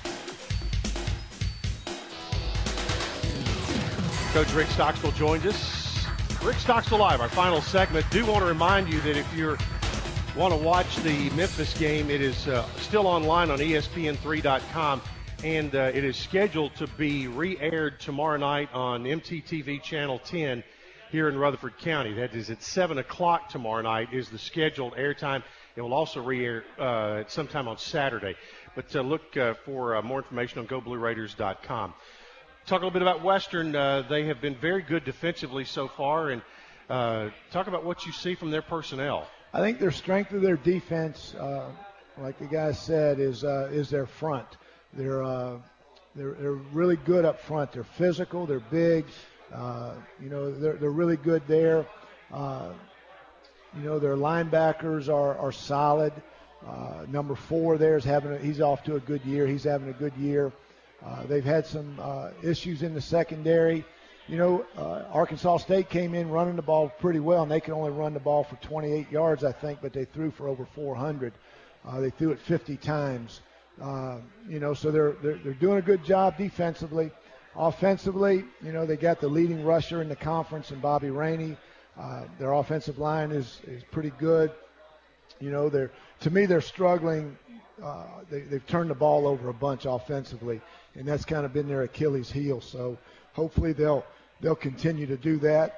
Coach Rick Stockstill joins us. Rick Stockstill Live, our final segment. Do want to remind you that if you want to watch the Memphis game, it is uh, still online on E S P N three dot com, and uh, it is scheduled to be re-aired tomorrow night on M T T V Channel ten here in Rutherford County. That is at seven o'clock tomorrow night is the scheduled airtime. It will also re-air uh, at sometime on Saturday. But uh, look uh, for uh, more information on go blue raiders dot com. Talk a little bit about Western. Uh, they have been very good defensively so far. And uh, talk about what you see from their personnel. I think their strength of their defense, uh, like the guy said, is uh, is their front. They're, uh, they're they're really good up front. They're physical. They're big. Uh, you know, they're they're really good there. Uh, You know, their linebackers are, are solid. Uh, number four there is having a, he's off to a good year. He's having a good year. Uh, they've had some uh, issues in the secondary. You know, uh, Arkansas State came in running the ball pretty well, and they can only run the ball for twenty-eight yards, I think, but they threw for over four hundred. Uh, they threw it fifty times. Uh, you know, so they're, they're they're doing a good job defensively. Offensively, you know, they got the leading rusher in the conference in Bobby Rainey. Uh, their offensive line is, is pretty good. You know, they're to me they're struggling. Uh, they, they've turned the ball over a bunch offensively, and that's kind of been their Achilles heel. So hopefully they'll they'll continue to do that.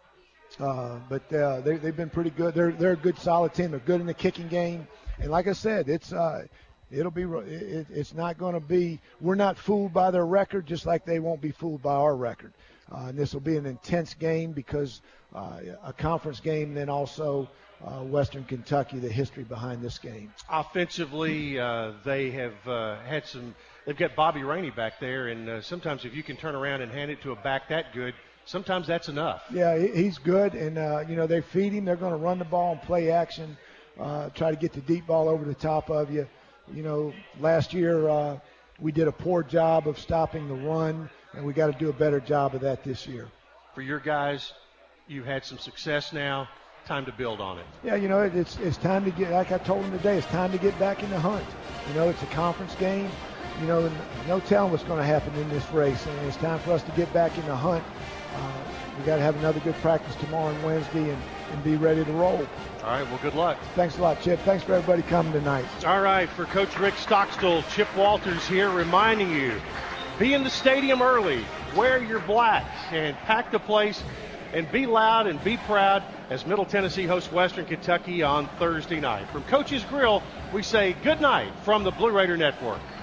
Uh, but uh, they, they've been pretty good. They're they're a good, solid team. They're good in the kicking game, and like I said, it's uh, it'll be it, it's not going to be. We're not fooled by their record, just like they won't be fooled by our record. Uh, and this will be an intense game because uh, a conference game, and then also uh, Western Kentucky, the history behind this game. Offensively, uh, they have uh, had some – they've got Bobby Rainey back there, and uh, sometimes if you can turn around and hand it to a back that good, sometimes that's enough. Yeah, he's good, and, uh, you know, they feed him. They're going to run the ball and play action, uh, try to get the deep ball over the top of you. You know, last year uh, we did a poor job of stopping the run, and we got to do a better job of that this year. For your guys, you've had some success now. Time to build on it. Yeah, you know, it, it's it's time to get, like I told them today, it's time to get back in the hunt. You know, it's a conference game. You know, no telling what's going to happen in this race, and it's time for us to get back in the hunt uh, we got to have another good practice tomorrow and Wednesday and, and be ready to roll. All right, well, good luck. Thanks a lot, Chip. Thanks for everybody coming tonight. All right, for Coach Rick Stockstill, Chip Walters here reminding you, be in the stadium early, wear your black, and pack the place, and be loud and be proud as Middle Tennessee hosts Western Kentucky on Thursday night. From Coach's Grill, we say good night from the Blue Raider Network.